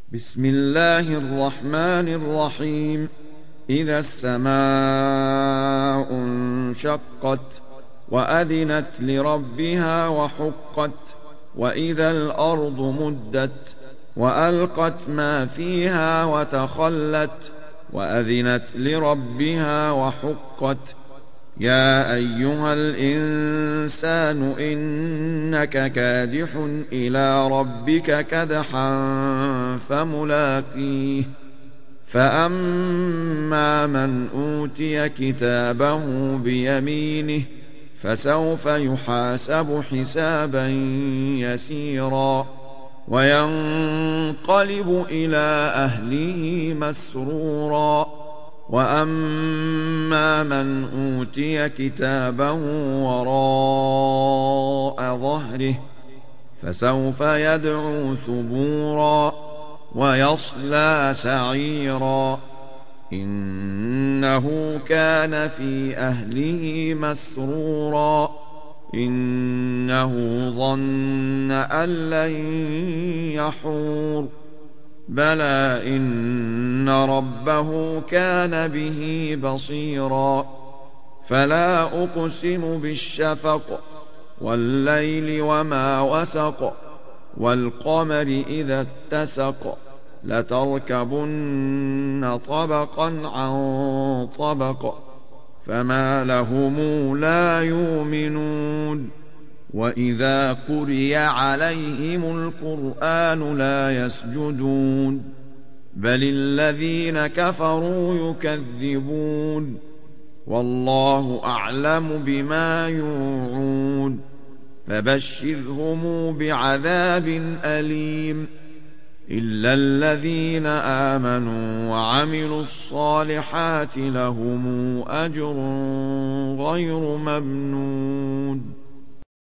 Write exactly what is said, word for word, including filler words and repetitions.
بسم الله الرحمن الرحيم. إذا السماء انشقت وأذنت لربها وحقت وإذا الأرض مدت وألقت ما فيها وتخلت وأذنت لربها وحقت. يا أيها الإنسان إنك كادح إلى ربك كدحا فملاقيه. فأما من أوتي كتابه بيمينه فسوف يحاسب حسابا يسيرا وينقلب إلى أهله مسرورا. وأما من أوتي كتابه وراء ظهره فسوف يدعو ثبورا ويصلى سعيرا إنه كان في أهله مسرورا إنه ظن أن لن يحور بلى إن ربه كان به بصيرا. فلا أقسم بالشفق والليل وما وسق والقمر إذا اتسق لتركبن طبقا عن طبق فما لهم لا يؤمنون. وإذا قرئ عليهم القرآن لا يسجدون بل الذين كفروا يكذبون والله أعلم بما يوعون. فبشرهم بعذاب أليم إلا الذين آمنوا وعملوا الصالحات لهم أجر غير ممنون.